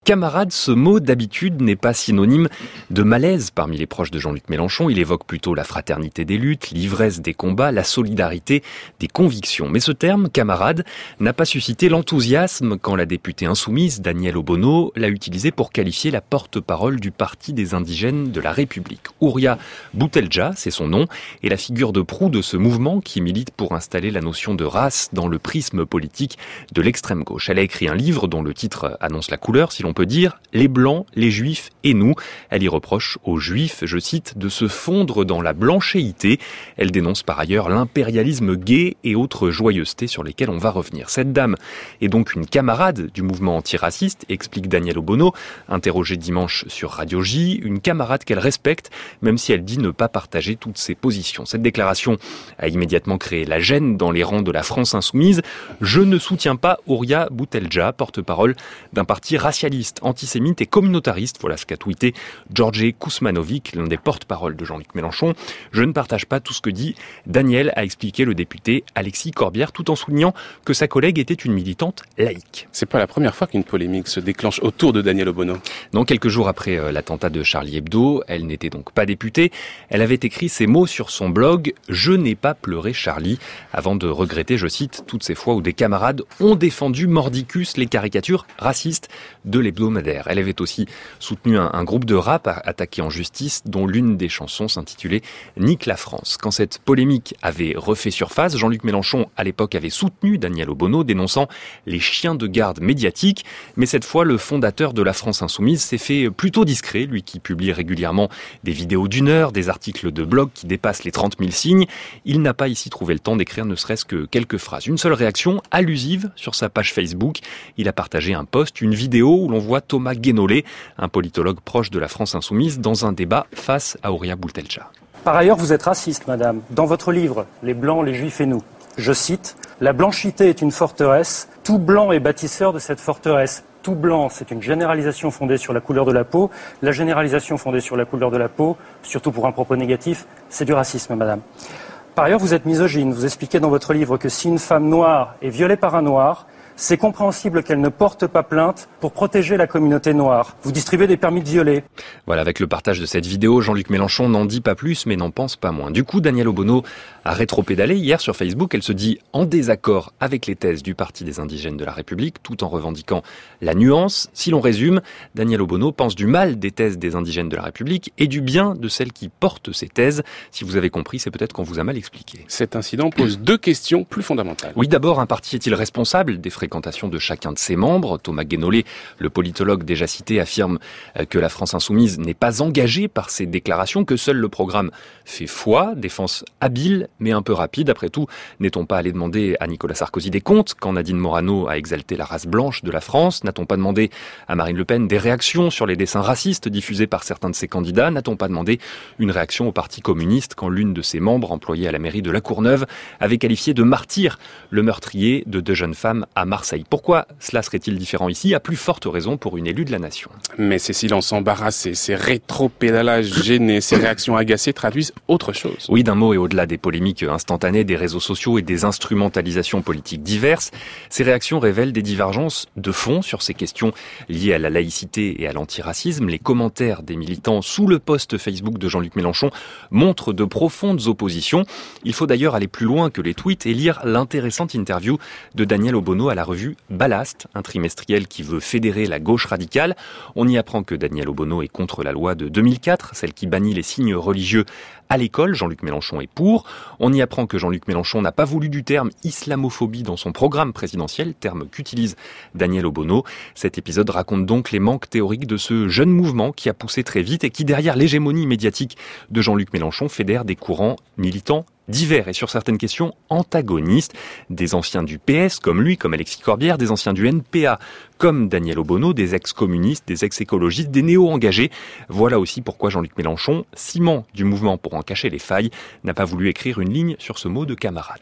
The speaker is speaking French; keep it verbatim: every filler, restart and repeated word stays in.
Camarade, ce mot d'habitude n'est pas synonyme de malaise parmi les proches de Jean-Luc Mélenchon. Il évoque plutôt la fraternité des luttes, l'ivresse des combats, la solidarité des convictions. Mais ce terme, camarade, n'a pas suscité l'enthousiasme quand la députée insoumise, Danielle Obono, l'a utilisé pour qualifier la porte-parole du Parti des indigènes de la République. Houria Boutelja, c'est son nom, est la figure de proue de ce mouvement qui milite pour installer la notion de race dans le prisme politique de l'extrême gauche. Elle a écrit un livre dont le titre annonce la couleur, si l'on peut dire, « Les Blancs, les Juifs et nous ». Elle y reproche aux Juifs, je cite, de se fondre dans la blanchéité. Elle dénonce par ailleurs l'impérialisme gay et autres joyeusetés sur lesquelles on va revenir. Cette dame est donc une camarade du mouvement antiraciste, explique Danielle Obono, interrogée dimanche sur Radio J, une camarade qu'elle respecte, même si elle dit ne pas partager toutes ses positions. Cette déclaration a immédiatement créé la gêne dans les rangs de la France insoumise. Je ne soutiens pas Houria Boutelja, porte-parole d'un parti racialiste, antisémite et communautariste. Voilà ce qu'a tweeté George Kousmanovic, l'un des porte-paroles de Jean-Luc Mélenchon. Je ne partage pas tout ce que dit Daniel, a expliqué le député Alexis Corbière, tout en soulignant que sa collègue était une militante laïque. C'est pas la première fois qu'une polémique se déclenche autour de Danielle Obono. Non, quelques jours après euh, l'attentat de Charlie Hebdo, elle n'était donc pas députée. Elle avait écrit ces mots sur son blog « Je n'ai pas pleuré Charlie », avant de regretter, je cite, toutes ces fois où des camarades ont défendu mordicus les caricatures racistes de l'hebdomadaire. Elle avait aussi soutenu un, un groupe de rap attaqué en justice dont l'une des chansons s'intitulait « Nique la France ». Quand cette polémique avait refait surface, Jean-Luc Mélenchon à l'époque avait soutenu Danielle Obono dénonçant les chiens de garde médiatiques. Mais cette fois, le fondateur de la France Insoumise s'est fait plutôt discret, lui qui publie régulièrement des vidéos d'une heure, des articles de blog qui dépassent les trente mille signes. Il n'a pas ici trouvé le temps d'écrire ne serait-ce que quelques phrases. Une seule réaction, allusive, sur sa page Facebook. Il a partagé un post, une vidéo où l'on voit Thomas Guénolé, un politologue proche de la France Insoumise, dans un débat face à Houria Boutelja. Par ailleurs, vous êtes raciste, madame. Dans votre livre, Les Blancs, les Juifs et nous, je cite, « La blanchité est une forteresse, tout blanc est bâtisseur de cette forteresse. Tout blanc, c'est une généralisation fondée sur la couleur de la peau. La généralisation fondée sur la couleur de la peau, surtout pour un propos négatif, c'est du racisme, madame. » Par ailleurs, vous êtes misogyne. Vous expliquez dans votre livre que si une femme noire est violée par un noir, c'est compréhensible qu'elle ne porte pas plainte pour protéger la communauté noire. Vous distribuez des permis de violer. Voilà, avec le partage de cette vidéo, Jean-Luc Mélenchon n'en dit pas plus, mais n'en pense pas moins. Du coup, Danielle Obono a rétropédalé hier sur Facebook. Elle se dit en désaccord avec les thèses du Parti des indigènes de la République, tout en revendiquant la nuance. Si l'on résume, Danielle Obono pense du mal des thèses des indigènes de la République et du bien de celles qui portent ces thèses. Si vous avez compris, c'est peut-être qu'on vous a mal expliqué. Cet incident pose deux questions plus fondamentales. Oui, d'abord, un parti est-il responsable des fréquentations de chacun de ses membres? Thomas Guénolé, le politologue déjà cité, affirme que la France Insoumise n'est pas engagée par ces déclarations, que seul le programme fait foi, défense habile mais un peu rapide. Après tout, n'est-on pas allé demander à Nicolas Sarkozy des comptes quand Nadine Morano a exalté la race blanche de la France? N'a-t-on pas demandé à Marine Le Pen des réactions sur les dessins racistes diffusés par certains de ses candidats? N'a-t-on pas demandé une réaction au Parti communiste quand l'une de ses membres, employée à la mairie de La Courneuve, avait qualifié de martyr le meurtrier de deux jeunes femmes à Marseille? Pourquoi cela serait-il différent ici? À plus forte raison pour une élue de la nation. Mais ces silences embarrassés, ces rétro-pédalages gênés, ces réactions agacées traduisent autre chose. Oui, d'un mot et au-delà des polémiques instantanées des réseaux sociaux et des instrumentalisations politiques diverses, ces réactions révèlent des divergences de fond sur ces questions liées à la laïcité et à l'antiracisme. Les commentaires des militants sous le post Facebook de Jean-Luc Mélenchon montrent de profondes oppositions. Il faut d'ailleurs aller plus loin que les tweets et lire l'intéressante interview de Danielle Obono à la revue Ballast, un trimestriel qui veut fédérer la gauche radicale. On y apprend que Danielle Obono est contre la loi de deux mille quatre, celle qui bannit les signes religieux à l'école. Jean-Luc Mélenchon est pour. On y apprend que Jean-Luc Mélenchon n'a pas voulu du terme islamophobie dans son programme présidentiel, terme qu'utilise Danielle Obono. Cet épisode raconte donc les manques théoriques de ce jeune mouvement qui a poussé très vite et qui, derrière l'hégémonie médiatique de Jean-Luc Mélenchon, fédère des courants militants divers et sur certaines questions antagonistes. Des anciens du P S comme lui, comme Alexis Corbière, des anciens du N P A comme Danielle Obono, des ex-communistes, des ex-écologistes, des néo-engagés. Voilà aussi pourquoi Jean-Luc Mélenchon, ciment du mouvement pour en cacher les failles, n'a pas voulu écrire une ligne sur ce mot de camarade.